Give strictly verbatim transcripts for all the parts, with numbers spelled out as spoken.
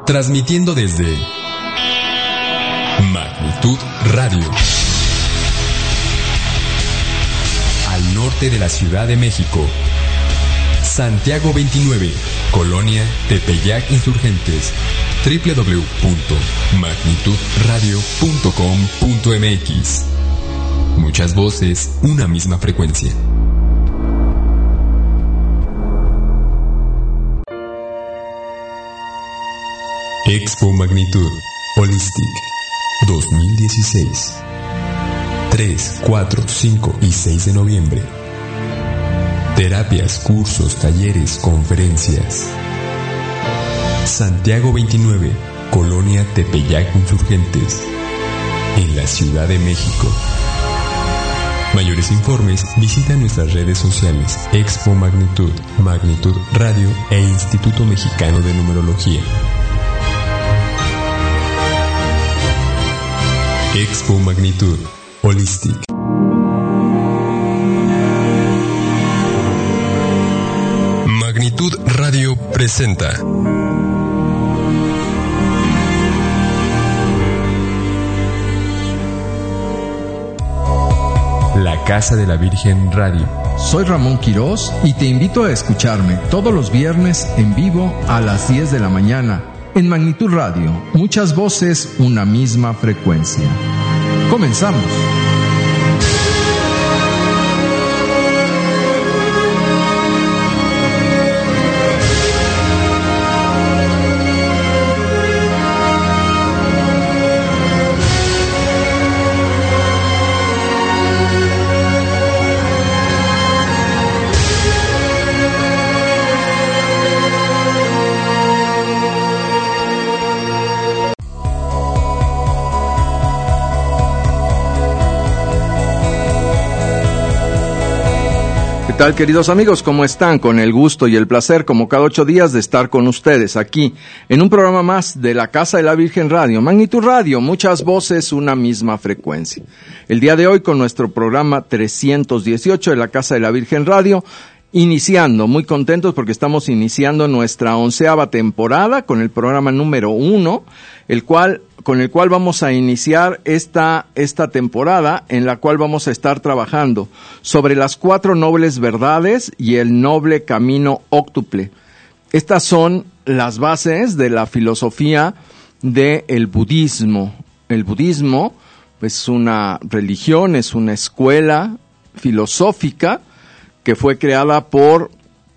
Transmitiendo desde Magnitud Radio, al norte de la Ciudad de México, Santiago veintinueve, Colonia Tepeyac Insurgentes, doble u doble u doble u punto magnitud radio punto com punto m x. Muchas voces, una misma frecuencia. Expo Magnitud Holistic dos mil dieciséis, tres, cuatro, cinco y seis de noviembre. Terapias, cursos, talleres, conferencias. Santiago veintinueve, Colonia Tepeyac Insurgentes, en la Ciudad de México. Mayores informes, visita nuestras redes sociales Expo Magnitud, Magnitud Radio e Instituto Mexicano de Numerología. Expo Magnitud Holistic. Magnitud Radio presenta La Casa de la Virgen Radio. Soy Ramón Quirós y te invito a escucharme todos los viernes en vivo a las diez de la mañana en Magnitud Radio. Muchas voces, una misma frecuencia. Comenzamos. ¿Qué tal, queridos amigos? ¿Cómo están? Con el gusto y el placer, como cada ocho días, de estar con ustedes aquí, en un programa más de la Casa de la Virgen Radio, Magnitud Radio, muchas voces, una misma frecuencia. El día de hoy con nuestro programa trescientos dieciocho de la Casa de la Virgen Radio, iniciando, muy contentos porque estamos iniciando nuestra onceava temporada con el programa número uno, el cual, con el cual vamos a iniciar esta, esta temporada, en la cual vamos a estar trabajando sobre las cuatro nobles verdades y el noble camino óctuple. Estas son las bases de la filosofía del budismo. El budismo es una religión, es una escuela filosófica que fue creada por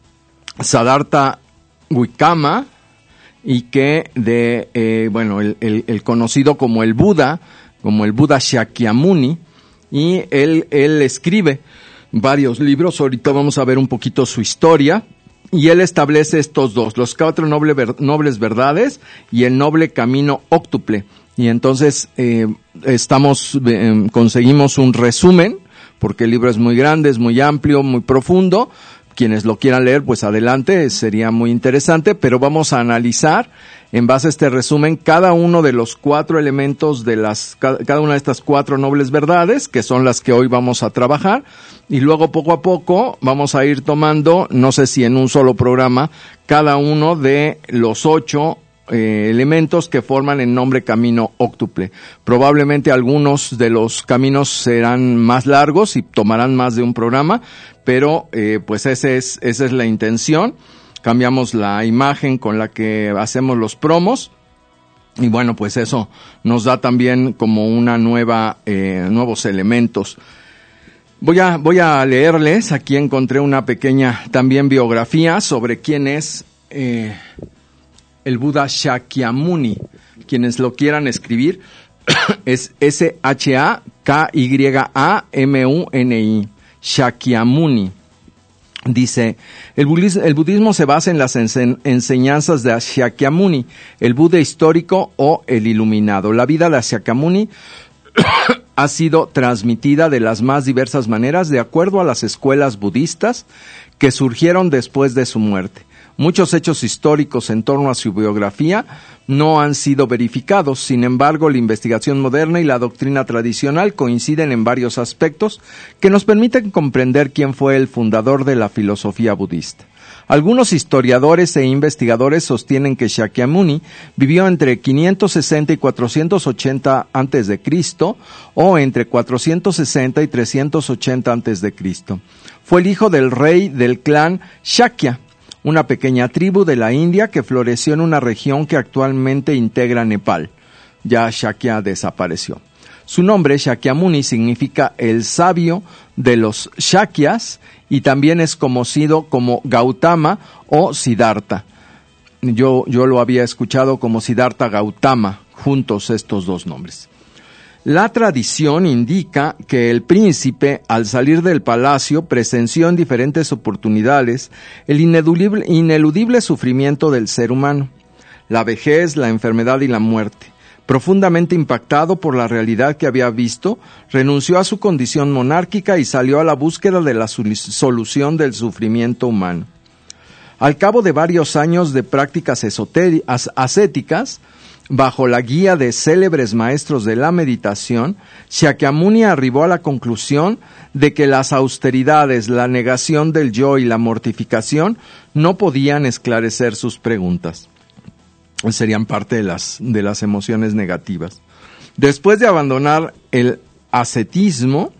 Siddhartha Gautama y que de, eh, bueno, el, el, el conocido como el Buda, como el Buda Shakyamuni, y él, él escribe varios libros. Ahorita vamos a ver un poquito su historia, y él establece estos dos, los cuatro noble, ver, nobles verdades y el noble camino óctuple. Y entonces eh, estamos eh, conseguimos un resumen, porque el libro es muy grande, es muy amplio, muy profundo. Quienes lo quieran leer, pues adelante, sería muy interesante, pero vamos a analizar, en base a este resumen, cada uno de los cuatro elementos de las, cada una de estas cuatro nobles verdades, que son las que hoy vamos a trabajar, y luego poco a poco vamos a ir tomando, no sé si en un solo programa, cada uno de los ocho Eh, elementos que forman el nombre camino óctuple. Probablemente algunos de los caminos serán más largos y tomarán más de un programa, pero eh, pues ese es, esa es la intención. Cambiamos la imagen con la que hacemos los promos y bueno, pues eso nos da también como una nueva, eh, nuevos elementos. Voy a, voy a leerles, aquí encontré una pequeña también biografía sobre quién es eh, el Buda Shakyamuni. Quienes lo quieran escribir, es S H A K Y A M U N I, Shakyamuni. Dice, el budismo, el budismo se basa en las ense- enseñanzas de Shakyamuni, el Buda histórico o el iluminado. La vida de Shakyamuni ha sido transmitida de las más diversas maneras de acuerdo a las escuelas budistas que surgieron después de su muerte. Muchos hechos históricos en torno a su biografía no han sido verificados. Sin embargo, la investigación moderna y la doctrina tradicional coinciden en varios aspectos que nos permiten comprender quién fue el fundador de la filosofía budista. Algunos historiadores e investigadores sostienen que Shakyamuni vivió entre quinientos sesenta y cuatrocientos ochenta antes de Cristo o entre cuatrocientos sesenta y trescientos ochenta antes de Cristo. Fue el hijo del rey del clan Shakya, una pequeña tribu de la India que floreció en una región que actualmente integra Nepal. Ya Shakya desapareció. Su nombre, Shakyamuni, significa el sabio de los Shakyas y también es conocido como Gautama o Siddhartha. Yo, yo lo había escuchado como Siddhartha Gautama, juntos estos dos nombres. La tradición indica que el príncipe, al salir del palacio, presenció en diferentes oportunidades el ineludible, ineludible sufrimiento del ser humano, la vejez, la enfermedad y la muerte. Profundamente impactado por la realidad que había visto, renunció a su condición monárquica y salió a la búsqueda de la solución del sufrimiento humano. Al cabo de varios años de prácticas esotéricas, ascéticas, bajo la guía de célebres maestros de la meditación, Shakyamuni arribó a la conclusión de que las austeridades, la negación del yo y la mortificación no podían esclarecer sus preguntas. Serían parte de las, de las emociones negativas. Después de abandonar el ascetismo,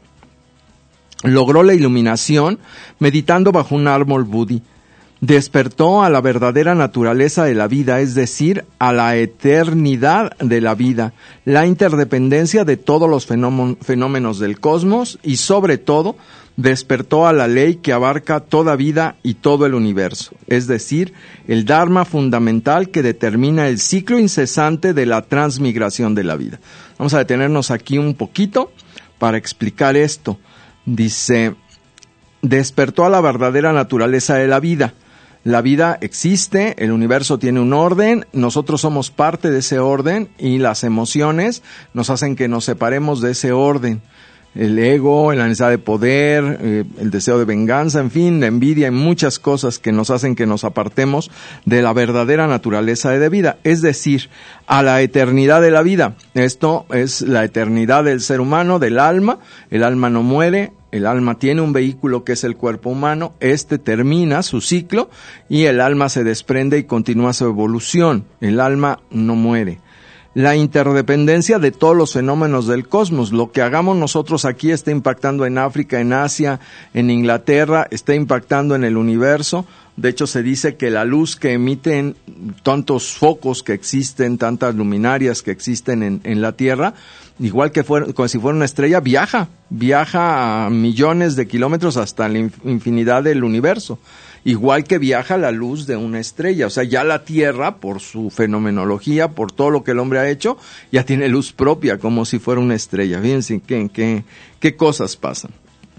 logró la iluminación meditando bajo un árbol budí. Despertó a la verdadera naturaleza de la vida, es decir, a la eternidad de la vida, la interdependencia de todos los fenómenos del cosmos y, sobre todo, despertó a la ley que abarca toda vida y todo el universo, es decir, el Dharma fundamental que determina el ciclo incesante de la transmigración de la vida. Vamos a detenernos aquí un poquito para explicar esto. Dice, despertó a la verdadera naturaleza de la vida. La vida existe, el universo tiene un orden, nosotros somos parte de ese orden y las emociones nos hacen que nos separemos de ese orden. El ego, la necesidad de poder, eh, el deseo de venganza, en fin, la envidia y muchas cosas que nos hacen que nos apartemos de la verdadera naturaleza de vida, es decir, a la eternidad de la vida. Esto es la eternidad del ser humano, del alma. El alma no muere, el alma tiene un vehículo que es el cuerpo humano, este termina su ciclo y el alma se desprende y continúa su evolución. El alma no muere. La interdependencia de todos los fenómenos del cosmos. Lo que hagamos nosotros aquí está impactando en África, en Asia, en Inglaterra, está impactando en el universo. De hecho, se dice que la luz que emiten tantos focos que existen, tantas luminarias que existen en, en la Tierra, igual que fuera, como si fuera una estrella, viaja, viaja a millones de kilómetros hasta la infinidad del universo. Igual que viaja la luz de una estrella. O sea, ya la Tierra, por su fenomenología, por todo lo que el hombre ha hecho, ya tiene luz propia, como si fuera una estrella. Fíjense qué, qué, qué cosas pasan.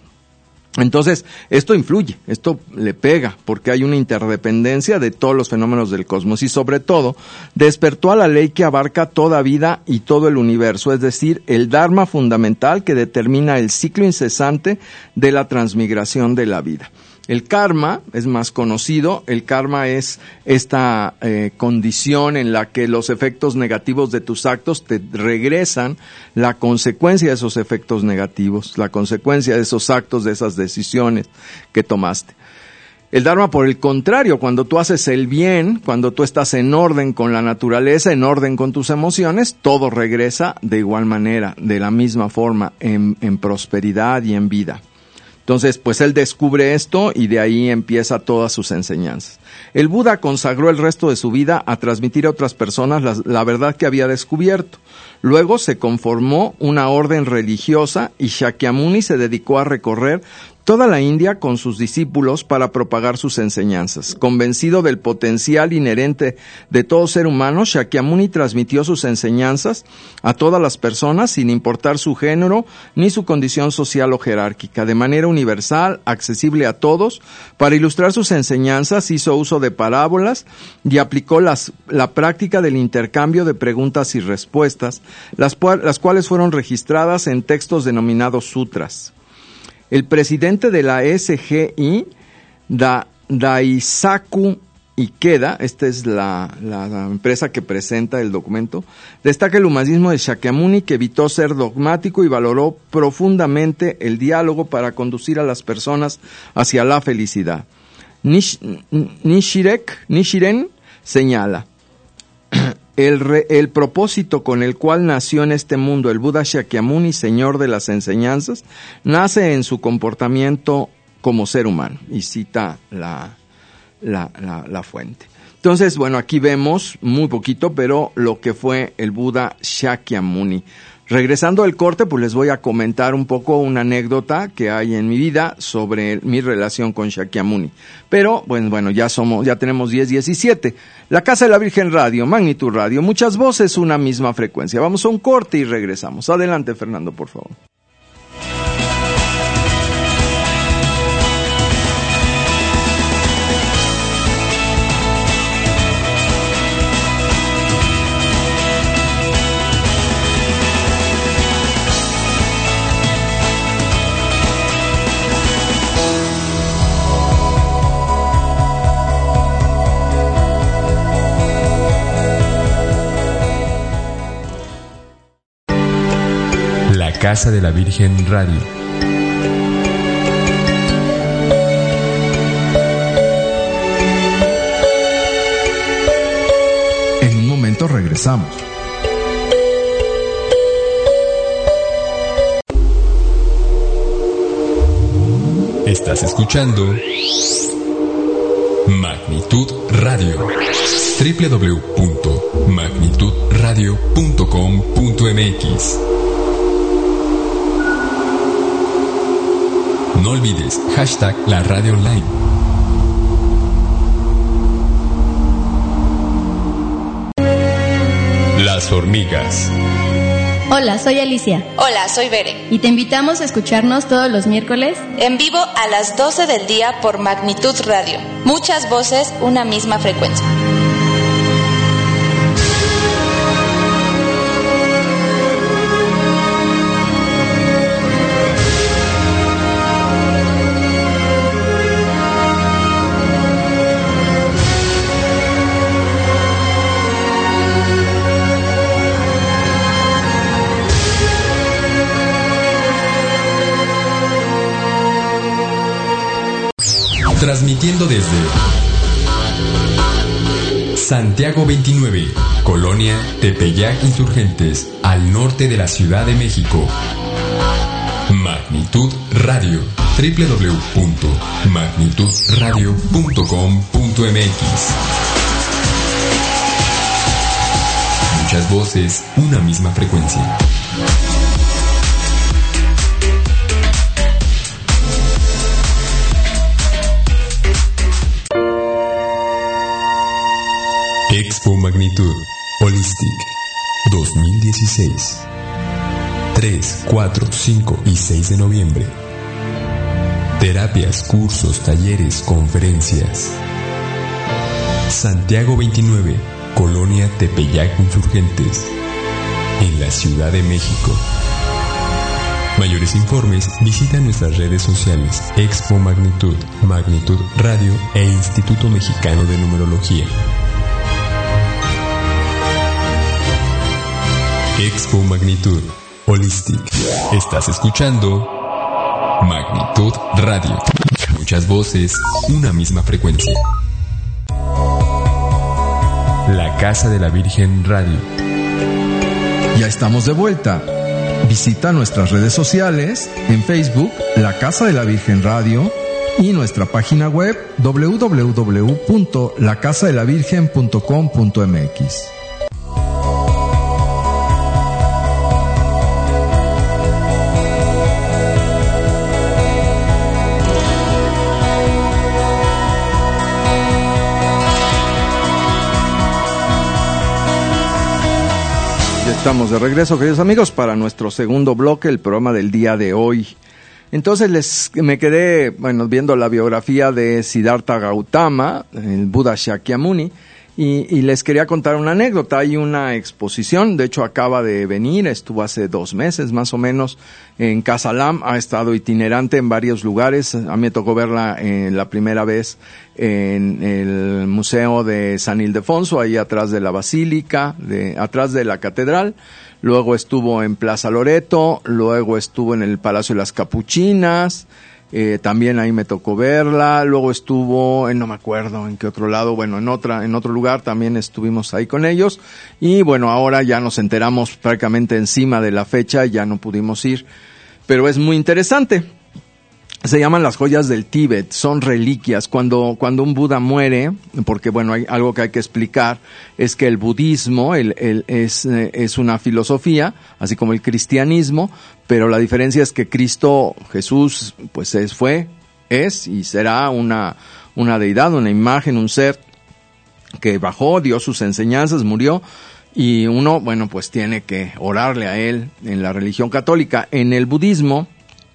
Entonces, esto influye, esto le pega, porque hay una interdependencia de todos los fenómenos del cosmos y sobre todo, despertó a la ley que abarca toda vida y todo el universo, es decir, el Dharma fundamental que determina el ciclo incesante de la transmigración de la vida. El karma es más conocido. El karma es esta eh, condición en la que los efectos negativos de tus actos te regresan la consecuencia de esos efectos negativos, la consecuencia de esos actos, de esas decisiones que tomaste. El Dharma, por el contrario, cuando tú haces el bien, cuando tú estás en orden con la naturaleza, en orden con tus emociones, todo regresa de igual manera, de la misma forma, en, en prosperidad y en vida. Entonces, pues él descubre esto y de ahí empieza todas sus enseñanzas. El Buda consagró el resto de su vida a transmitir a otras personas la, la verdad que había descubierto. Luego se conformó una orden religiosa y Shakyamuni se dedicó a recorrer toda la India con sus discípulos para propagar sus enseñanzas. Convencido del potencial inherente de todo ser humano, Shakyamuni transmitió sus enseñanzas a todas las personas sin importar su género ni su condición social o jerárquica, de manera universal, accesible a todos. Para ilustrar sus enseñanzas hizo uso de parábolas y aplicó las, la práctica del intercambio de preguntas y respuestas, las, las cuales fueron registradas en textos denominados sutras. El presidente de la S G I, da, Daisaku Ikeda, esta es la, la, la empresa que presenta el documento, destaca el humanismo de Shakyamuni, que evitó ser dogmático y valoró profundamente el diálogo para conducir a las personas hacia la felicidad. Nish, Nishirek, Nishiren señala, el, re, el propósito con el cual nació en este mundo el Buda Shakyamuni, señor de las enseñanzas, nace en su comportamiento como ser humano, y cita la, la, la, la fuente. Entonces, bueno, aquí vemos muy poquito, pero lo que fue el Buda Shakyamuni. Regresando al corte, pues les voy a comentar un poco una anécdota que hay en mi vida sobre mi relación con Shakyamuni. Pero, bueno, bueno, ya somos, ya tenemos diez diecisiete. La Casa de la Virgen Radio, Magnitud Radio, muchas voces, una misma frecuencia. Vamos a un corte y regresamos. Adelante, Fernando, por favor. Casa de la Virgen Radio. En un momento regresamos. Estás escuchando Magnitud Radio. doble u doble u doble u punto magnitud radio punto com punto m x. No olvides, hashtag la radio online. Las hormigas. Hola, soy Alicia. Hola, soy Bere. Y te invitamos a escucharnos todos los miércoles en vivo a las doce del día por Magnitud Radio. Muchas voces, una misma frecuencia. Transmitiendo desde Santiago veintinueve, Colonia Tepeyac Insurgentes, al norte de la Ciudad de México. Magnitud Radio. doble u doble u doble u punto magnitud radio punto com punto m x. Muchas voces, una misma frecuencia. Expo Magnitud Holistic dos mil dieciséis. tres, cuatro, cinco y seis de noviembre. Terapias, cursos, talleres, conferencias. Santiago veintinueve, Colonia Tepeyac Insurgentes, en la Ciudad de México. Mayores informes, visita nuestras redes sociales Expo Magnitud, Magnitud Radio e Instituto Mexicano de Numerología. Expo Magnitud Holistic. Estás escuchando Magnitud Radio. Muchas voces, una misma frecuencia. La Casa de la Virgen Radio. Ya estamos de vuelta. Visita nuestras redes sociales en Facebook, La Casa de la Virgen Radio, y nuestra página web doble u doble u doble u punto la casa de la virgen punto com punto m x. Estamos de regreso, queridos amigos, para nuestro segundo bloque, el programa del día de hoy. Entonces les me quedé, bueno, viendo la biografía de Siddhartha Gautama, el Buda Shakyamuni, y, y les quería contar una anécdota. Hay una exposición, de hecho acaba de venir, estuvo hace dos meses más o menos en Casa Lam, ha estado itinerante en varios lugares. A mí me tocó verla eh, la primera vez en el Museo de San Ildefonso, ahí atrás de la Basílica, de, atrás de la Catedral. Luego estuvo en Plaza Loreto, luego estuvo en el Palacio de las Capuchinas, eh, también ahí me tocó verla. Luego estuvo, en, no me acuerdo en qué otro lado, bueno, en otra, en otro lugar también estuvimos ahí con ellos. Y bueno, ahora ya nos enteramos prácticamente encima de la fecha, ya no pudimos ir, pero es muy interesante. Se llaman las joyas del Tíbet, son reliquias. Cuando, cuando un Buda muere, porque bueno, hay algo que hay que explicar, es que el budismo el, el, es, es una filosofía, así como el cristianismo, pero la diferencia es que Cristo, Jesús, pues es, fue, es y será una, una deidad, una imagen, un ser que bajó, dio sus enseñanzas, murió, y uno, bueno, pues tiene que orarle a él en la religión católica. En el budismo,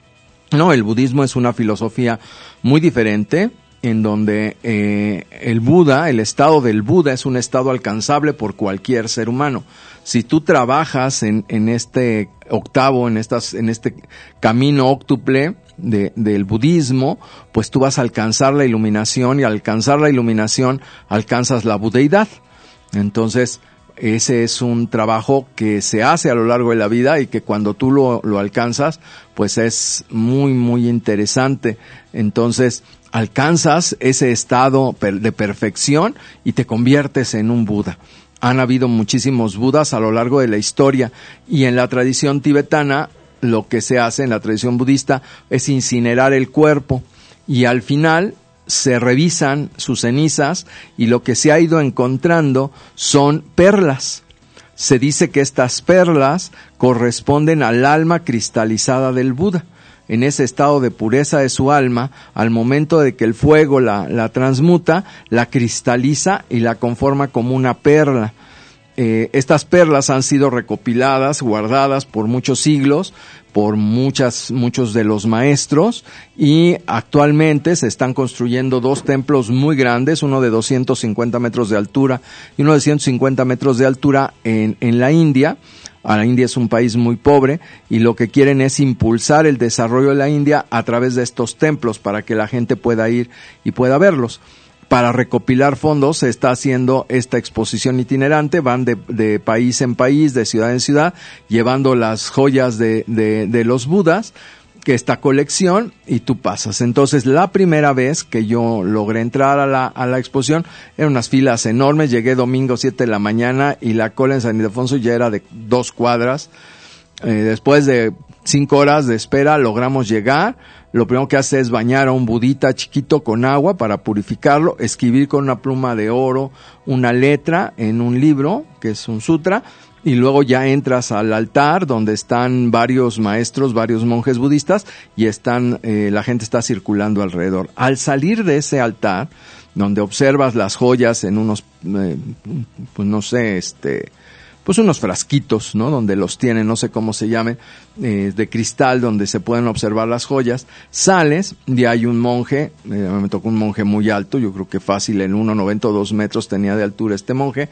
no, el budismo es una filosofía muy diferente, en donde eh, el Buda, el estado del Buda es un estado alcanzable por cualquier ser humano. Si tú trabajas en, en este octavo, en estas, en este camino óctuple de, del budismo, pues tú vas a alcanzar la iluminación, y al alcanzar la iluminación alcanzas la budeidad. Entonces, ese es un trabajo que se hace a lo largo de la vida, y que cuando tú lo, lo alcanzas, pues es muy, muy interesante. Entonces, alcanzas ese estado de perfección y te conviertes en un Buda. Han habido muchísimos Budas a lo largo de la historia, y en la tradición tibetana, lo que se hace en la tradición budista es incinerar el cuerpo, y al final se revisan sus cenizas, y lo que se ha ido encontrando son perlas. Se dice que estas perlas corresponden al alma cristalizada del Buda. En ese estado de pureza de su alma, al momento de que el fuego la, la transmuta, la cristaliza y la conforma como una perla. Eh, estas perlas han sido recopiladas, guardadas por muchos siglos, por muchas, muchos de los maestros, y actualmente se están construyendo dos templos muy grandes, uno de doscientos cincuenta metros de altura y uno de ciento cincuenta metros de altura en, en la India. La India es un país muy pobre, y lo que quieren es impulsar el desarrollo de la India a través de estos templos para que la gente pueda ir y pueda verlos. Para recopilar fondos se está haciendo esta exposición itinerante, van de, de país en país, de ciudad en ciudad, llevando las joyas de, de, de los Budas, que esta colección, y tú pasas. Entonces, la primera vez que yo logré entrar a la, a la exposición, eran unas filas enormes. Llegué domingo siete de la mañana, y la cola en San Ildefonso ya era de dos cuadras. Eh, después de cinco horas de espera logramos llegar. Lo primero que hace es bañar a un budita chiquito con agua para purificarlo, escribir con una pluma de oro una letra en un libro, que es un sutra, y luego ya entras al altar donde están varios maestros, varios monjes budistas, y están, eh, la gente está circulando alrededor. Al salir de ese altar, donde observas las joyas en unos, eh, pues no sé, este... pues unos frasquitos, ¿no? Donde los tienen, no sé cómo se llamen, eh, de cristal, donde se pueden observar las joyas. Sales, y hay un monje, eh, me tocó un monje muy alto, yo creo que fácil en uno noventa o dos metros tenía de altura este monje,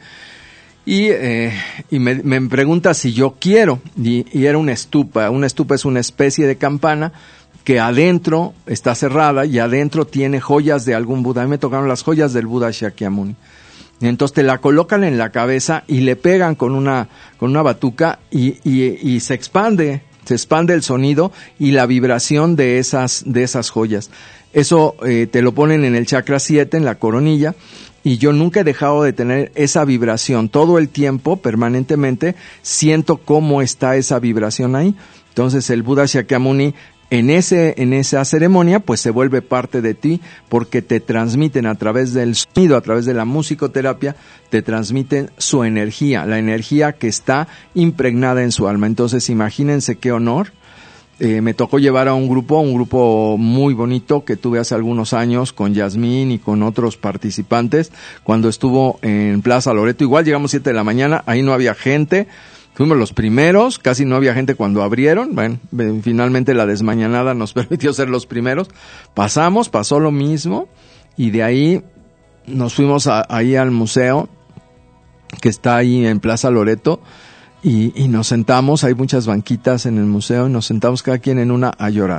y, eh, y me, me pregunta si yo quiero, y, y era una estupa. Una estupa es una especie de campana que adentro está cerrada, y adentro tiene joyas de algún Buda. A mí me tocaron las joyas del Buda Shakyamuni. Entonces te la colocan en la cabeza y le pegan con una con una batuca, y, y, y se expande, se expande el sonido y la vibración de esas de esas joyas. Eso eh, te lo ponen en el chakra siete, en la coronilla, y yo nunca he dejado de tener esa vibración. Todo el tiempo, permanentemente, siento cómo está esa vibración ahí. Entonces el Buda Shakyamuni, En ese, en esa ceremonia, pues se vuelve parte de ti, porque te transmiten a través del sonido, a través de la musicoterapia, te transmiten su energía, la energía que está impregnada en su alma. Entonces, imagínense qué honor. Eh, me tocó llevar a un grupo, un grupo muy bonito que tuve hace algunos años con Yasmín y con otros participantes, cuando estuvo en Plaza Loreto. Igual llegamos siete de la mañana, ahí no había gente. Fuimos los primeros, casi no había gente cuando abrieron. Bueno, finalmente la desmañanada nos permitió ser los primeros. Pasamos, pasó lo mismo, y de ahí nos fuimos a, ahí al museo que está ahí en Plaza Loreto, y, y nos sentamos. Hay muchas banquitas en el museo, y nos sentamos cada quien en una a llorar.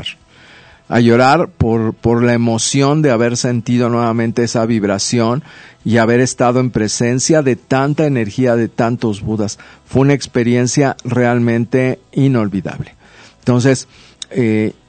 A llorar por, por la emoción de haber sentido nuevamente esa vibración y haber estado en presencia de tanta energía de tantos Budas. Fue una experiencia realmente inolvidable. Entonces, eh,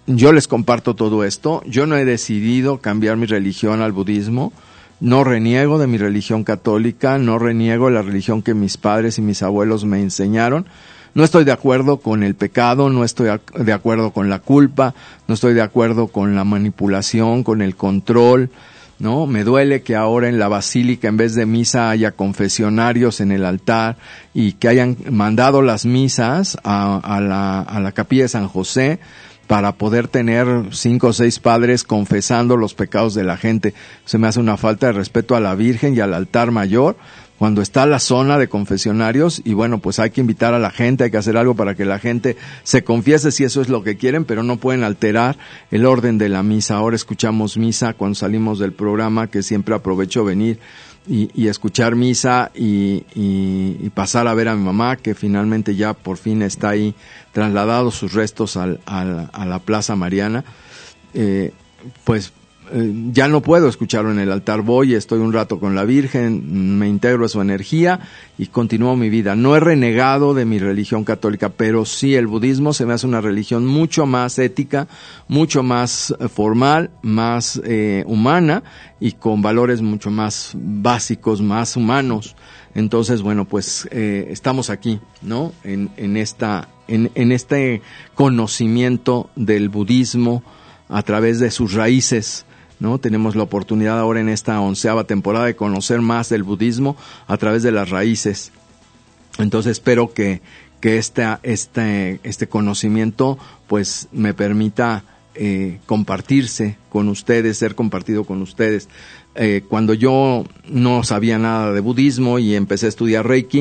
yo les comparto todo esto. Yo no he decidido cambiar mi religión al budismo. No reniego de mi religión católica, no reniego la religión que mis padres y mis abuelos me enseñaron. No estoy de acuerdo con el pecado, no estoy de acuerdo con la culpa, no estoy de acuerdo con la manipulación, con el control, ¿no? Me duele que ahora en la basílica en vez de misa haya confesionarios en el altar y que hayan mandado las misas a, a la, a la capilla de San José para poder tener cinco o seis padres confesando los pecados de la gente. Se me hace una falta de respeto a la Virgen y al altar mayor cuando está la zona de confesionarios, y bueno, pues hay que invitar a la gente, hay que hacer algo para que la gente se confiese si eso es lo que quieren, pero no pueden alterar el orden de la misa. Ahora escuchamos misa cuando salimos del programa, que siempre aprovecho venir y, y escuchar misa y, y, y pasar a ver a mi mamá, que finalmente ya por fin está ahí trasladado sus restos al, al, a la Plaza Mariana. Eh, pues eh, ya no puedo escucharlo en el altar, voy, estoy un rato con la Virgen, me integro a su energía y continúo mi vida. No he renegado de mi religión católica, pero sí el budismo se me hace una religión mucho más ética, mucho más formal, más eh, humana y con valores mucho más básicos, más humanos. Entonces, bueno, pues eh, estamos aquí, ¿no? En, en esta, en, en este conocimiento del budismo a través de sus raíces, ¿no? Tenemos la oportunidad ahora en esta onceava temporada de conocer más del budismo a través de las raíces. Entonces espero que, que esta, este, este conocimiento pues me permita eh, compartirse con ustedes, ser compartido con ustedes. Eh, cuando yo no sabía nada de budismo y empecé a estudiar Reiki,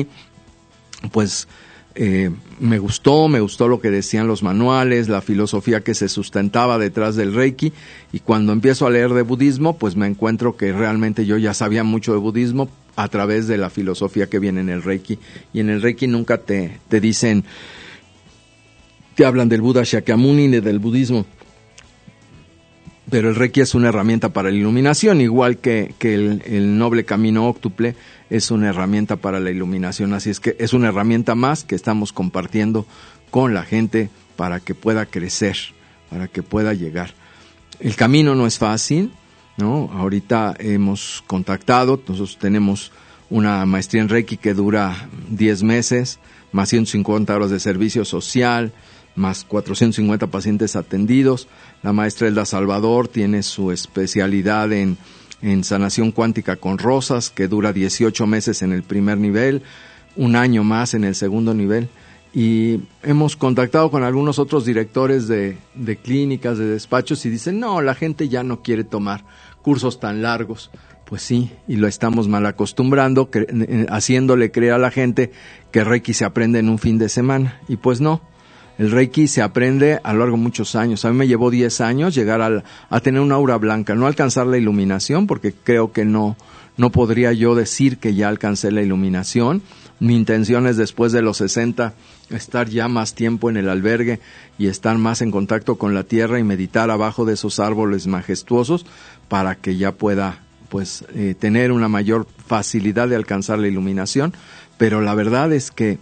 pues Eh, me gustó, me gustó lo que decían los manuales, la filosofía que se sustentaba detrás del Reiki, y cuando empiezo a leer de budismo, pues me encuentro que realmente yo ya sabía mucho de budismo a través de la filosofía que viene en el Reiki, y en el Reiki nunca te, te dicen, te hablan del Buda Shakyamuni ni del budismo, pero el Reiki es una herramienta para la iluminación, igual que, que el, el noble camino óctuple es una herramienta para la iluminación. Así es que es una herramienta más que estamos compartiendo con la gente para que pueda crecer, para que pueda llegar. El camino no es fácil, ¿no? Ahorita hemos contactado, nosotros tenemos una maestría en Reiki que dura diez meses, más ciento cincuenta horas de servicio social, más cuatrocientos cincuenta pacientes atendidos. La maestra Elda Salvador tiene su especialidad en, en sanación cuántica con rosas, que dura dieciocho meses en el primer nivel, un año más en el segundo nivel. Y hemos contactado con algunos otros directores de, de clínicas, de despachos, y dicen, no, la gente ya no quiere tomar cursos tan largos. Pues sí, y lo estamos mal acostumbrando, cre- haciéndole creer a la gente que Reiki se aprende en un fin de semana. Y pues no. El Reiki se aprende a lo largo de muchos años. A mí me llevó diez años llegar al, a tener una aura blanca, no alcanzar la iluminación, porque creo que no, no podría yo decir que ya alcancé la iluminación. Mi intención es después de los sesenta estar ya más tiempo en el albergue y estar más en contacto con la tierra y meditar abajo de esos árboles majestuosos para que ya pueda pues eh, tener una mayor facilidad de alcanzar la iluminación. Pero la verdad es que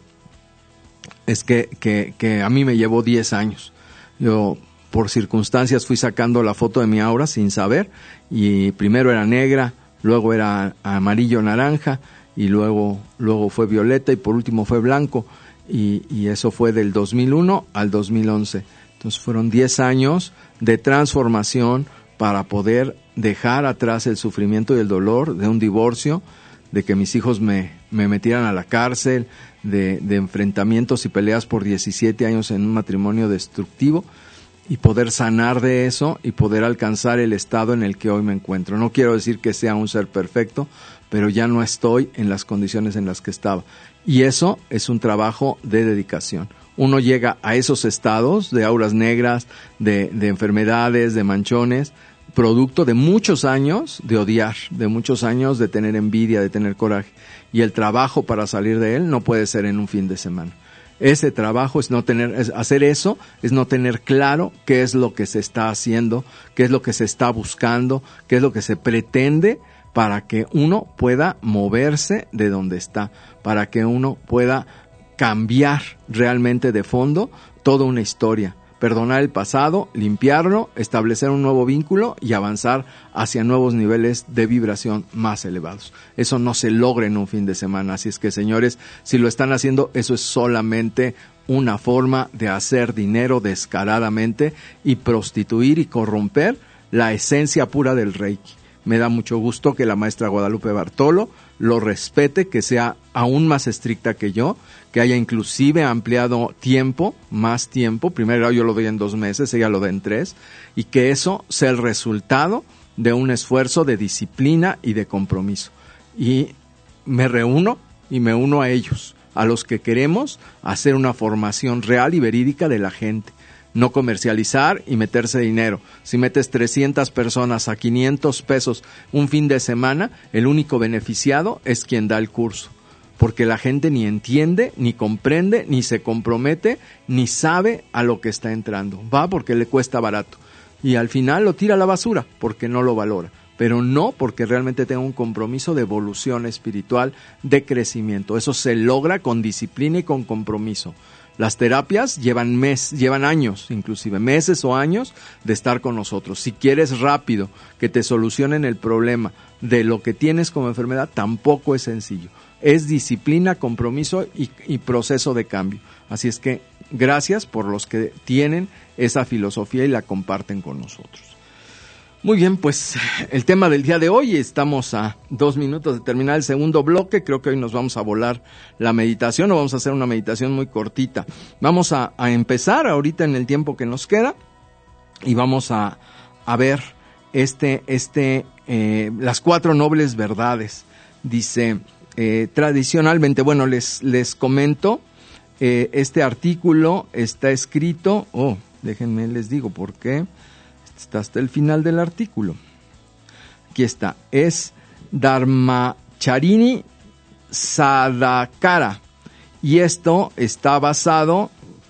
es que, que, que a mí me llevó diez años. Yo, por circunstancias, fui sacando la foto de mi aura sin saber, y primero era negra, luego era amarillo naranja, y luego, luego fue violeta, y por último fue blanco, y, y eso fue del dos mil uno al dos mil once. Entonces fueron diez años de transformación para poder dejar atrás el sufrimiento y el dolor de un divorcio, de que mis hijos me, me metieran a la cárcel, de, de enfrentamientos y peleas por diecisiete años en un matrimonio destructivo, y poder sanar de eso y poder alcanzar el estado en el que hoy me encuentro. No quiero decir que sea un ser perfecto, pero ya no estoy en las condiciones en las que estaba. Y eso es un trabajo de dedicación. Uno llega a esos estados de auras negras, de, de enfermedades, de manchones, producto de muchos años de odiar, de muchos años de tener envidia, de tener coraje. Y el trabajo para salir de él no puede ser en un fin de semana. Ese trabajo es no tener, es hacer eso, es no tener claro qué es lo que se está haciendo, qué es lo que se está buscando, qué es lo que se pretende para que uno pueda moverse de donde está, para que uno pueda cambiar realmente de fondo toda una historia, perdonar el pasado, limpiarlo, establecer un nuevo vínculo y avanzar hacia nuevos niveles de vibración más elevados. Eso no se logra en un fin de semana, así es que, señores, si lo están haciendo, eso es solamente una forma de hacer dinero descaradamente y prostituir y corromper la esencia pura del Reiki. Me da mucho gusto que la maestra Guadalupe Bartolo lo respete, que sea aún más estricta que yo, que haya inclusive ampliado tiempo, más tiempo. Primer grado yo lo doy en dos meses, ella lo da en tres, y que eso sea el resultado de un esfuerzo de disciplina y de compromiso. Y me reúno y me uno a ellos, a los que queremos hacer una formación real y verídica de la gente. No comercializar y meterse dinero. Si metes trescientas personas a quinientos pesos un fin de semana, el único beneficiado es quien da el curso. Porque la gente ni entiende, ni comprende, ni se compromete, ni sabe a lo que está entrando. Va porque le cuesta barato. Y al final lo tira a la basura porque no lo valora. Pero no porque realmente tenga un compromiso de evolución espiritual, de crecimiento. Eso se logra con disciplina y con compromiso. Las terapias llevan mes, llevan años, inclusive meses o años de estar con nosotros. Si quieres rápido que te solucionen el problema de lo que tienes como enfermedad, tampoco es sencillo. Es disciplina, compromiso y, y proceso de cambio. Así es que gracias por los que tienen esa filosofía y la comparten con nosotros. Muy bien, pues el tema del día de hoy, estamos a dos minutos de terminar el segundo bloque. Creo que hoy nos vamos a volar la meditación, o vamos a hacer una meditación muy cortita. Vamos a, a empezar ahorita en el tiempo que nos queda y vamos a, a ver este, este, eh, las cuatro nobles verdades. Dice, eh, tradicionalmente, bueno, les, les comento, eh, este artículo está escrito, oh, déjenme les digo por qué. Está hasta el final del artículo. Aquí está. Es Dharmacharini Sadakara. Y esto está basado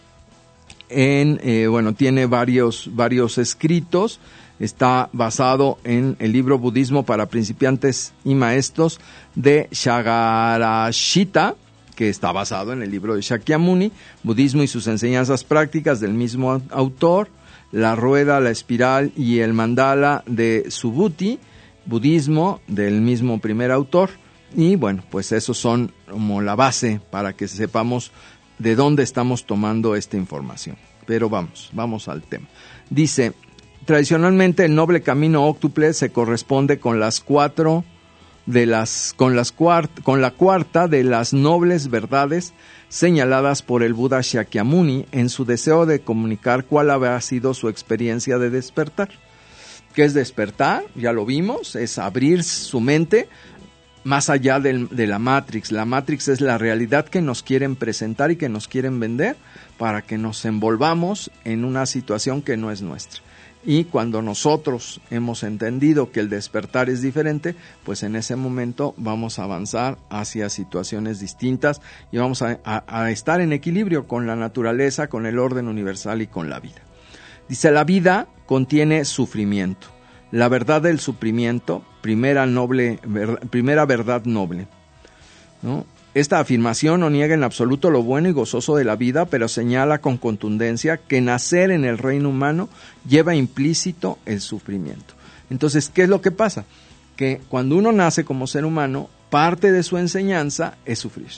en, eh, bueno, tiene varios, varios escritos. Está basado en el libro Budismo para principiantes y maestros de Shagarashita, que está basado en el libro de Shakyamuni, Budismo y sus enseñanzas prácticas, del mismo autor. La rueda, la espiral y el mandala de Subhuti, budismo del mismo primer autor. Y bueno, pues esos son como la base para que sepamos de dónde estamos tomando esta información. Pero vamos, vamos al tema. Dice, tradicionalmente el noble camino óctuple se corresponde con las cuatro de las, con las cuart, con la cuarta de las nobles verdades señaladas por el Buda Shakyamuni en su deseo de comunicar cuál había sido su experiencia de despertar. ¿Qué es despertar? Ya lo vimos, es abrir su mente más allá del, de la Matrix. La Matrix es la realidad que nos quieren presentar y que nos quieren vender para que nos envolvamos en una situación que no es nuestra. Y cuando nosotros hemos entendido que el despertar es diferente, pues en ese momento vamos a avanzar hacia situaciones distintas y vamos a, a, a estar en equilibrio con la naturaleza, con el orden universal y con la vida. Dice, la vida contiene sufrimiento. La verdad del sufrimiento, primera, noble, ver, primera verdad noble, ¿no? Esta afirmación no niega en absoluto lo bueno y gozoso de la vida, pero señala con contundencia que nacer en el reino humano lleva implícito el sufrimiento. Entonces, ¿qué es lo que pasa? Que cuando uno nace como ser humano, parte de su enseñanza es sufrir.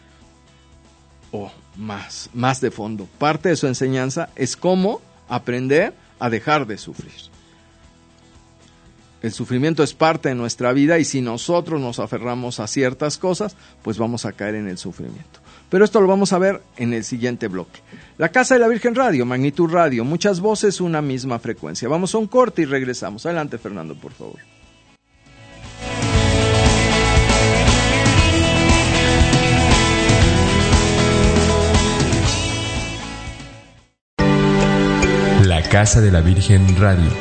O más, más de fondo, parte de su enseñanza es cómo aprender a dejar de sufrir. El sufrimiento es parte de nuestra vida y si nosotros nos aferramos a ciertas cosas, pues vamos a caer en el sufrimiento. Pero esto lo vamos a ver en el siguiente bloque. La Casa de la Virgen Radio, Magnitud Radio, muchas voces, una misma frecuencia. Vamos a un corte y regresamos. Adelante, Fernando, por favor. La Casa de la Virgen Radio.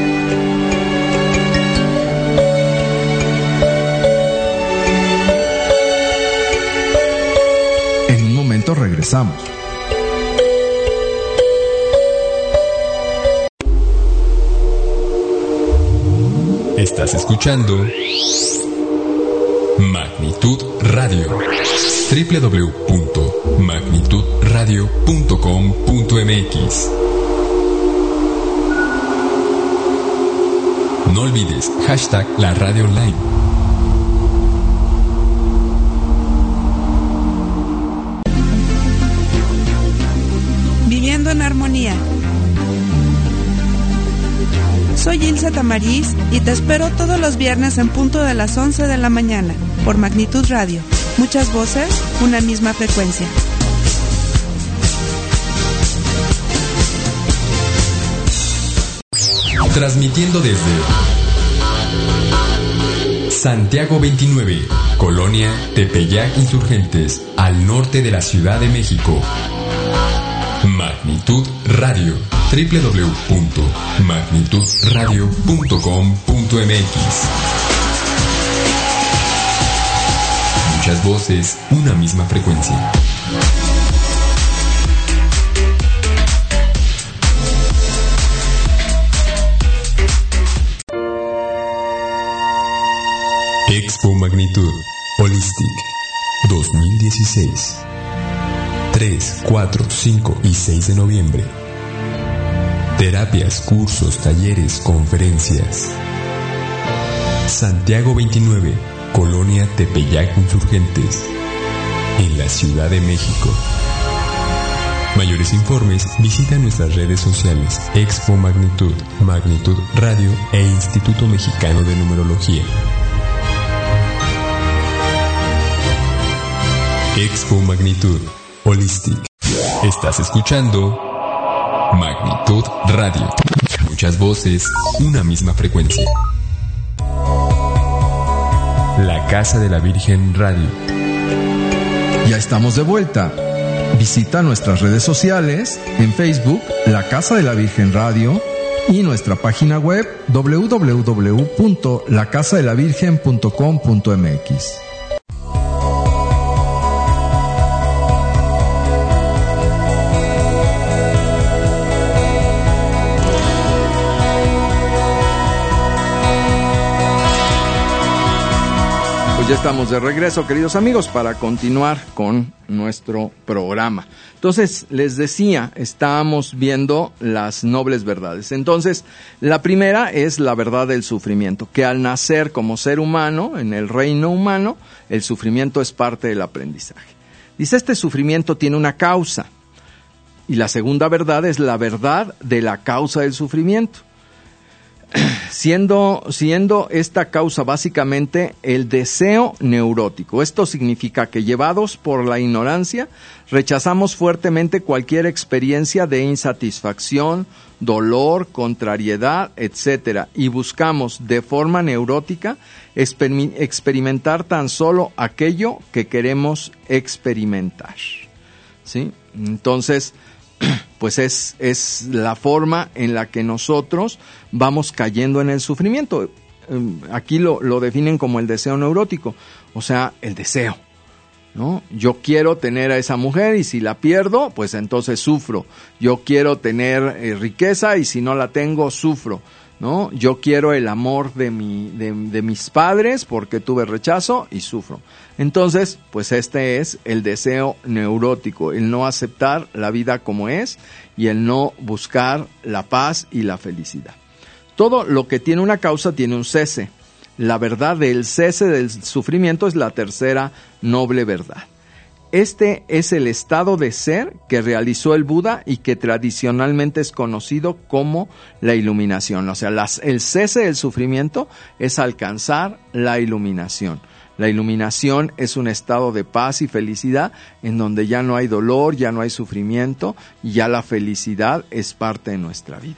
Regresamos. Estás escuchando Magnitud Radio. doble u doble u doble u punto magnitud radio punto com punto m x. No olvides, hashtag la radio online. Viviendo en armonía. Soy Ilse Tamariz y te espero todos los viernes en punto de las once de la mañana por Magnitud Radio. Muchas voces, una misma frecuencia. Transmitiendo desde Santiago veintinueve, Colonia Tepeyac Insurgentes, al norte de la Ciudad de México. Magnitud Radio, doble u doble u doble u punto magnitud radio punto com punto m x. Muchas voces, una misma frecuencia. Expo Magnitud Holistic dos mil dieciséis. tres, cuatro, cinco y seis de noviembre. Terapias, cursos, talleres, conferencias. Santiago veintinueve, Colonia Tepeyac Insurgentes, en la Ciudad de México. Mayores informes, visita nuestras redes sociales Expo Magnitud, Magnitud Radio e Instituto Mexicano de Numerología. Expo Magnitud Holistic. Estás escuchando Magnitud Radio. Muchas voces, una misma frecuencia. La Casa de la Virgen Radio. Ya estamos de vuelta. Visita nuestras redes sociales en Facebook, La Casa de la Virgen Radio, y nuestra página web doble u doble u doble u punto la casa de la virgen punto com punto m x. Ya estamos de regreso, queridos amigos, para continuar con nuestro programa. Entonces, les decía, estábamos viendo las nobles verdades. Entonces, la primera es la verdad del sufrimiento, que al nacer como ser humano, en el reino humano, el sufrimiento es parte del aprendizaje. Dice, este sufrimiento tiene una causa. Y la segunda verdad es la verdad de la causa del sufrimiento. Siendo, siendo esta causa básicamente el deseo neurótico. Esto significa que llevados por la ignorancia, rechazamos fuertemente cualquier experiencia de insatisfacción, dolor, contrariedad, etcétera, y buscamos de forma neurótica exper- experimentar tan solo aquello que queremos experimentar. ¿Sí? Entonces, pues es, es la forma en la que nosotros vamos cayendo en el sufrimiento. Aquí lo, lo definen como el deseo neurótico, o sea, el deseo, ¿no? Yo quiero tener a esa mujer y si la pierdo, pues entonces sufro. Yo quiero tener eh, riqueza y si no la tengo, sufro, ¿no? Yo quiero el amor de, mi, de, de mis padres porque tuve rechazo y sufro. Entonces, pues este es el deseo neurótico, el no aceptar la vida como es y el no buscar la paz y la felicidad. Todo lo que tiene una causa tiene un cese. La verdad del cese del sufrimiento es la tercera noble verdad. Este es el estado de ser que realizó el Buda y que tradicionalmente es conocido como la iluminación. O sea, las, el cese del sufrimiento es alcanzar la iluminación. La iluminación es un estado de paz y felicidad en donde ya no hay dolor, ya no hay sufrimiento y ya la felicidad es parte de nuestra vida.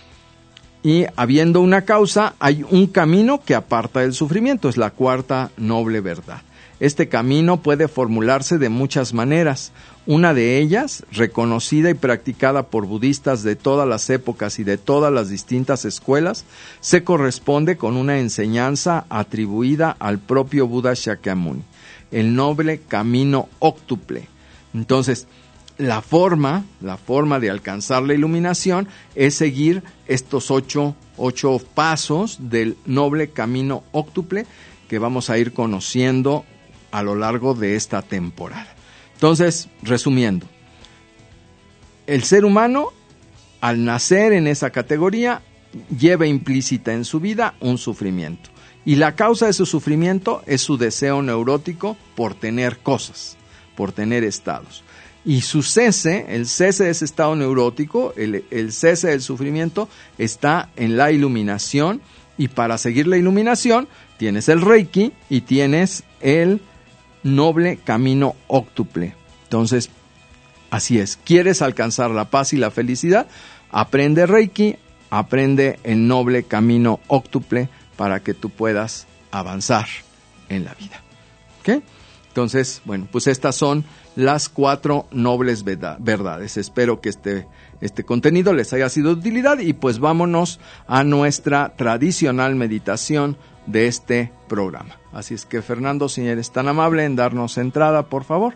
Y habiendo una causa, hay un camino que aparta del sufrimiento, es la cuarta noble verdad. Este camino puede formularse de muchas maneras. Una de ellas, reconocida y practicada por budistas de todas las épocas y de todas las distintas escuelas, se corresponde con una enseñanza atribuida al propio Buda Shakyamuni, el noble camino óctuple. Entonces, la forma, la forma de alcanzar la iluminación es seguir estos ocho, ocho pasos del noble camino óctuple que vamos a ir conociendo a lo largo de esta temporada. Entonces, resumiendo, el ser humano, al nacer en esa categoría, lleva implícita en su vida un sufrimiento. Y la causa de su sufrimiento es su deseo neurótico por tener cosas, por tener estados. Y su cese, el cese de ese estado neurótico, el, el cese del sufrimiento, está en la iluminación. Y para seguir la iluminación, tienes el Reiki y tienes el noble camino óctuple. Entonces, así es. ¿Quieres alcanzar la paz y la felicidad? Aprende Reiki, aprende el noble camino óctuple para que tú puedas avanzar en la vida. ¿Ok? Entonces, bueno, pues estas son las cuatro nobles verdades. Espero que este, este contenido les haya sido de utilidad y pues vámonos a nuestra tradicional meditación de este programa. Así es que, Fernando, si eres tan amable en darnos entrada, por favor.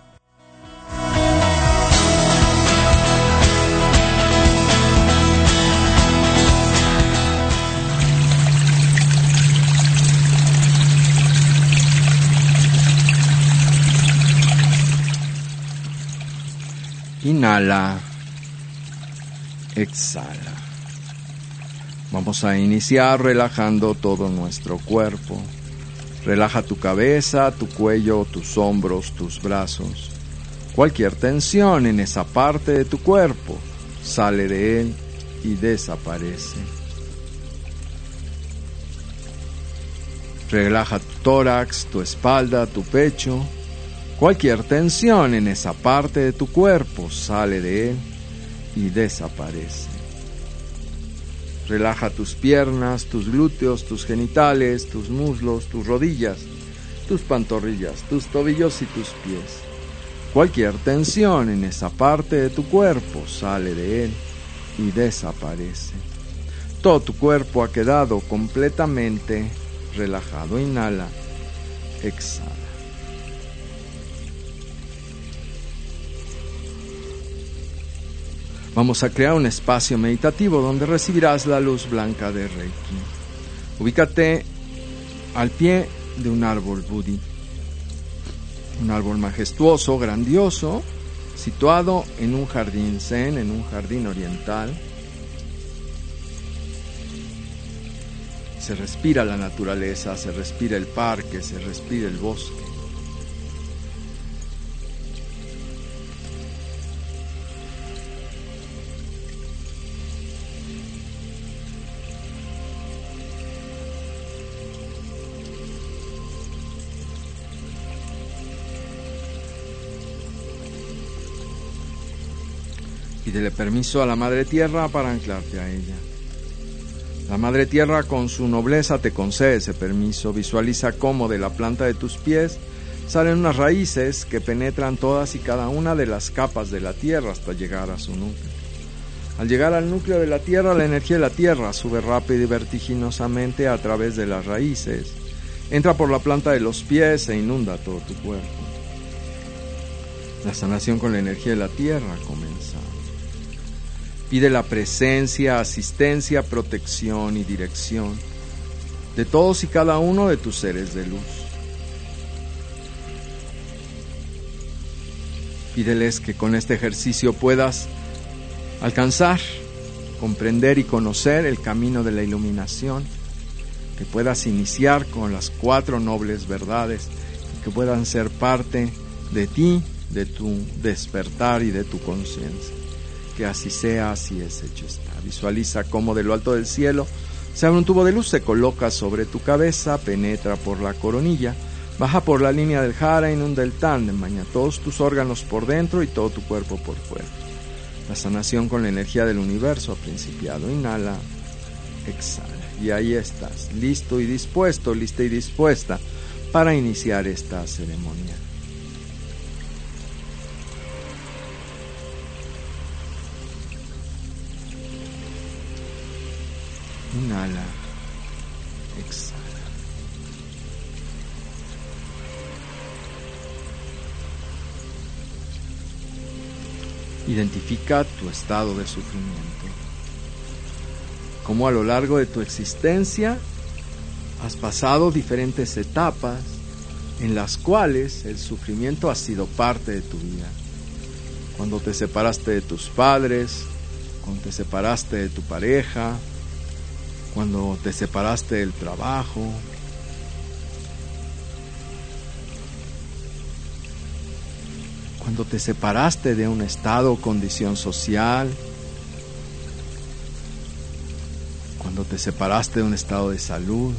Inhala, exhala. Vamos a iniciar relajando todo nuestro cuerpo. Relaja tu cabeza, tu cuello, tus hombros, tus brazos. Cualquier tensión en esa parte de tu cuerpo sale de él y desaparece. Relaja tu tórax, tu espalda, tu pecho. Cualquier tensión en esa parte de tu cuerpo sale de él y desaparece. Relaja tus piernas, tus glúteos, tus genitales, tus muslos, tus rodillas, tus pantorrillas, tus tobillos y tus pies. Cualquier tensión en esa parte de tu cuerpo sale de él y desaparece. Todo tu cuerpo ha quedado completamente relajado. Inhala, exhala. Vamos a crear un espacio meditativo donde recibirás la luz blanca de Reiki. Ubícate al pie de un árbol Bodhi, un árbol majestuoso, grandioso, situado en un jardín zen, en un jardín oriental. Se respira la naturaleza, se respira el parque, se respira el bosque. Pídele permiso a la Madre Tierra para anclarte a ella. La Madre Tierra con su nobleza te concede ese permiso. Visualiza cómo de la planta de tus pies salen unas raíces que penetran todas y cada una de las capas de la Tierra hasta llegar a su núcleo. Al llegar al núcleo de la Tierra, la energía de la Tierra sube rápido y vertiginosamente a través de las raíces. Entra por la planta de los pies e inunda todo tu cuerpo. La sanación con la energía de la Tierra comienza. Pide la presencia, asistencia, protección y dirección de todos y cada uno de tus seres de luz. Pídeles que con este ejercicio puedas alcanzar, comprender y conocer el camino de la iluminación, que puedas iniciar con las cuatro nobles verdades y que puedan ser parte de ti, de tu despertar y de tu conciencia. Que así sea, así es, hecho está. Visualiza cómo de lo alto del cielo se abre un tubo de luz, se coloca sobre tu cabeza, penetra por la coronilla, baja por la línea del jara, inunda el tándem, baña todos tus órganos por dentro y todo tu cuerpo por fuera. La sanación con la energía del universo ha principiado. Inhala, exhala. Y ahí estás, listo y dispuesto, lista y dispuesta para iniciar esta ceremonia. Inhala, exhala. Identifica tu estado de sufrimiento. Cómo a lo largo de tu existencia has pasado diferentes etapas en las cuales el sufrimiento ha sido parte de tu vida. Cuando te separaste de tus padres, cuando te separaste de tu pareja, cuando te separaste del trabajo, cuando te separaste de un estado o condición social, cuando te separaste de un estado de salud,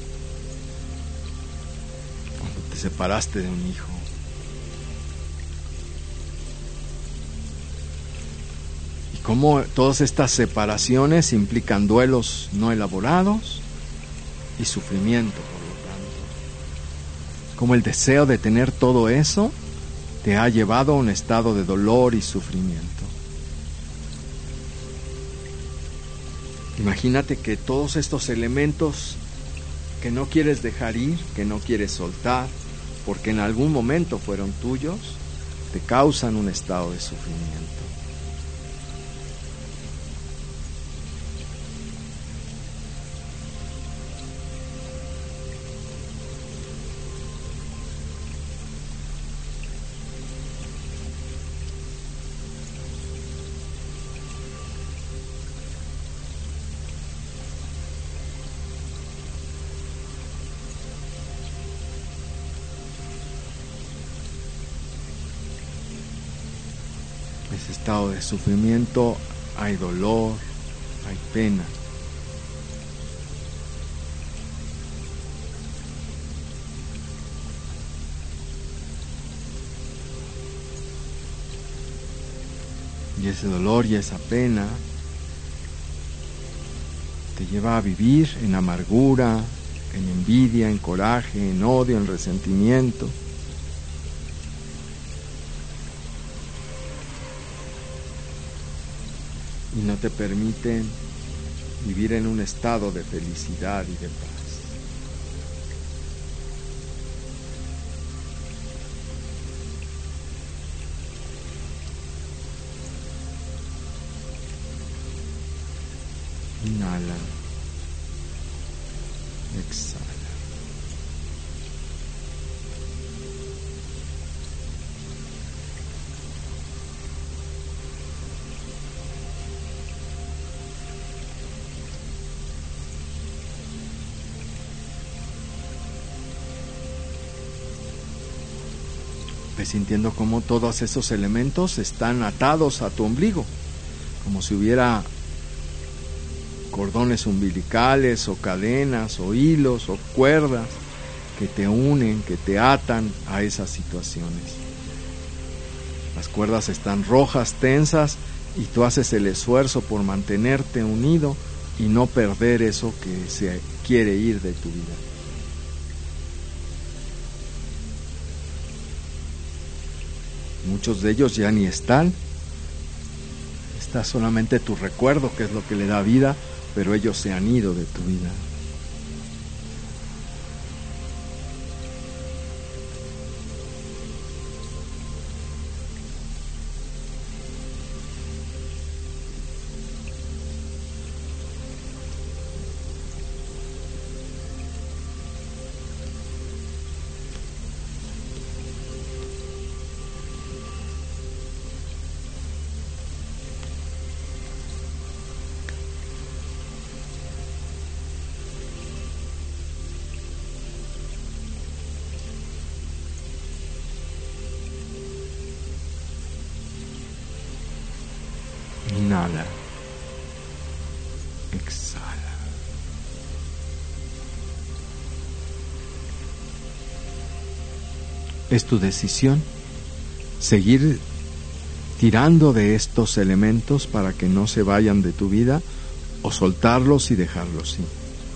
cuando te separaste de un hijo. Y cómo todas estas separaciones implican duelos no elaborados y sufrimiento, por lo tanto. Como el deseo de tener todo eso te ha llevado a un estado de dolor y sufrimiento. Imagínate que todos estos elementos que no quieres dejar ir, que no quieres soltar, porque en algún momento fueron tuyos, te causan un estado de sufrimiento. Ese estado de sufrimiento, hay dolor, hay pena. Y ese dolor y esa pena te lleva a vivir en amargura, en envidia, en coraje, en odio, en resentimiento. Y no te permiten vivir en un estado de felicidad y de paz. Inhala, exhala. Ves sintiendo cómo todos esos elementos están atados a tu ombligo, como si hubiera cordones umbilicales o cadenas o hilos o cuerdas que te unen, que te atan a esas situaciones. Las cuerdas están rojas, tensas, y tú haces el esfuerzo por mantenerte unido y no perder eso que se quiere ir de tu vida. Muchos de ellos ya ni están. Está solamente tu recuerdo, que es lo que le da vida, pero ellos se han ido de tu vida. Inhala, exhala. Es tu decisión seguir tirando de estos elementos para que no se vayan de tu vida, o soltarlos y dejarlos ir.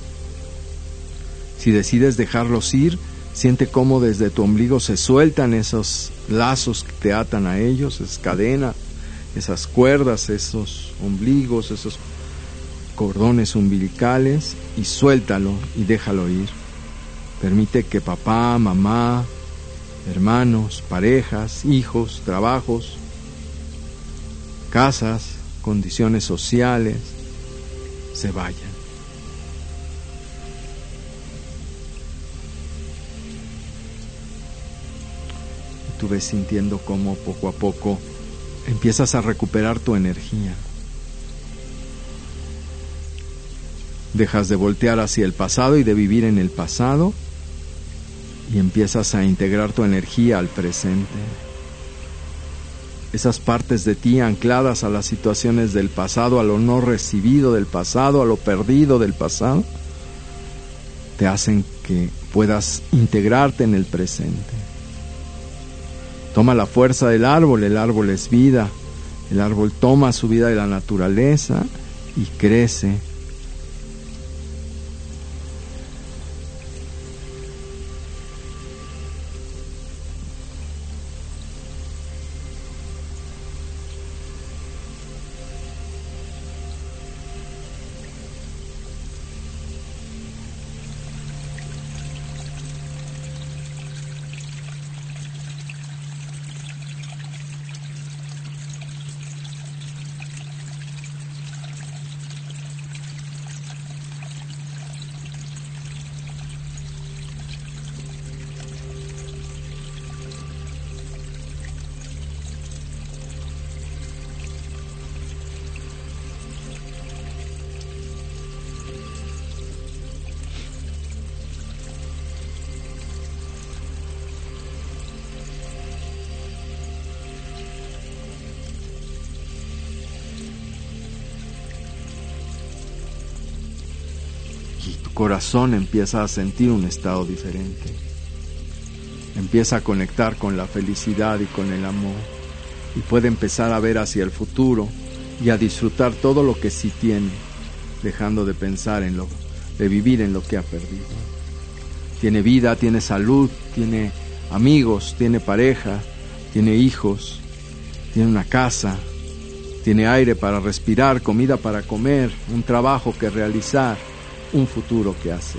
Si decides dejarlos ir, siente cómo desde tu ombligo se sueltan esos lazos que te atan a ellos, esas cadenas, esas cuerdas, esos ombligos, esos cordones umbilicales, y suéltalo y déjalo ir. Permite que papá, mamá, hermanos, parejas, hijos, trabajos, casas, condiciones sociales se vayan. Y tú ves sintiendo cómo poco a poco empiezas a recuperar tu energía. Dejas de voltear hacia el pasado y de vivir en el pasado y empiezas a integrar tu energía al presente. Esas partes de ti ancladas a las situaciones del pasado, a lo no recibido del pasado, a lo perdido del pasado, te hacen que puedas integrarte en el presente. Toma la fuerza del árbol, el árbol es vida, el árbol toma su vida de la naturaleza y crece. Corazón empieza a sentir un estado diferente, empieza a conectar con la felicidad y con el amor, y puede empezar a ver hacia el futuro y a disfrutar todo lo que sí tiene, dejando de pensar en lo, de vivir en lo que ha perdido. Tiene vida, tiene salud, tiene amigos, tiene pareja, tiene hijos, tiene una casa, tiene aire para respirar, comida para comer, un trabajo que realizar, un futuro que hacer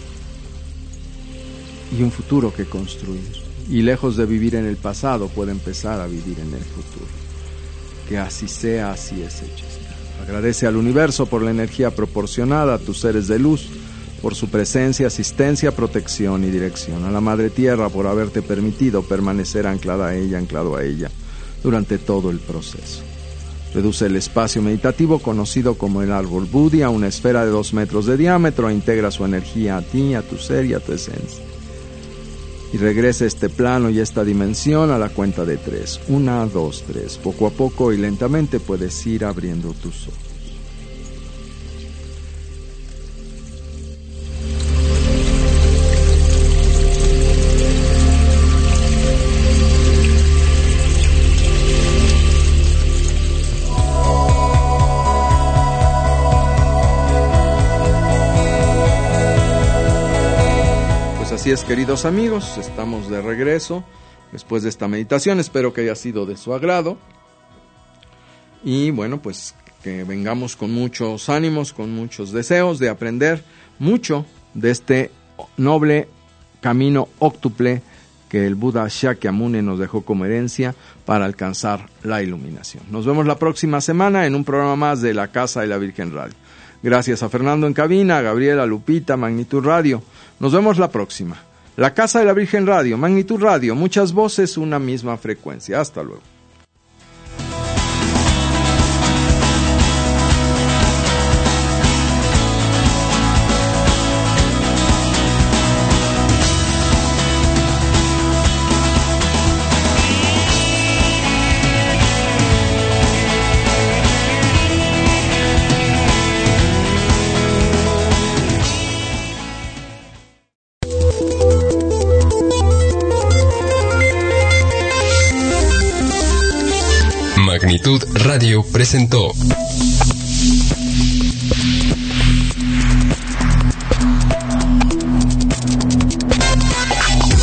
y un futuro que construir, y lejos de vivir en el pasado puede empezar a vivir en el futuro. Que así sea, así es hecho. Agradece al universo por la energía proporcionada, a tus seres de luz por su presencia, asistencia, protección y dirección, a la Madre Tierra por haberte permitido permanecer anclada a ella, anclado a ella durante todo el proceso. Reduce el espacio meditativo conocido como el árbol Budi a una esfera de dos metros de diámetro e integra su energía a ti, a tu ser y a tu esencia. Y regresa a este plano y esta dimensión a la cuenta de tres. Una, dos, tres. Poco a poco y lentamente puedes ir abriendo tus ojos. Así es, queridos amigos, estamos de regreso después de esta meditación. Espero que haya sido de su agrado. Y bueno, pues que vengamos con muchos ánimos, con muchos deseos de aprender mucho de este noble camino óctuple que el Buda Shakyamuni nos dejó como herencia para alcanzar la iluminación. Nos vemos la próxima semana en un programa más de La Casa de la Virgen Radio. Gracias a Fernando en cabina, a Gabriela, Lupita, Magnitud Radio. Nos vemos la próxima. La Casa de la Virgen Radio, Magnitud Radio, muchas voces, una misma frecuencia. Hasta luego. Magnitud Radio presentó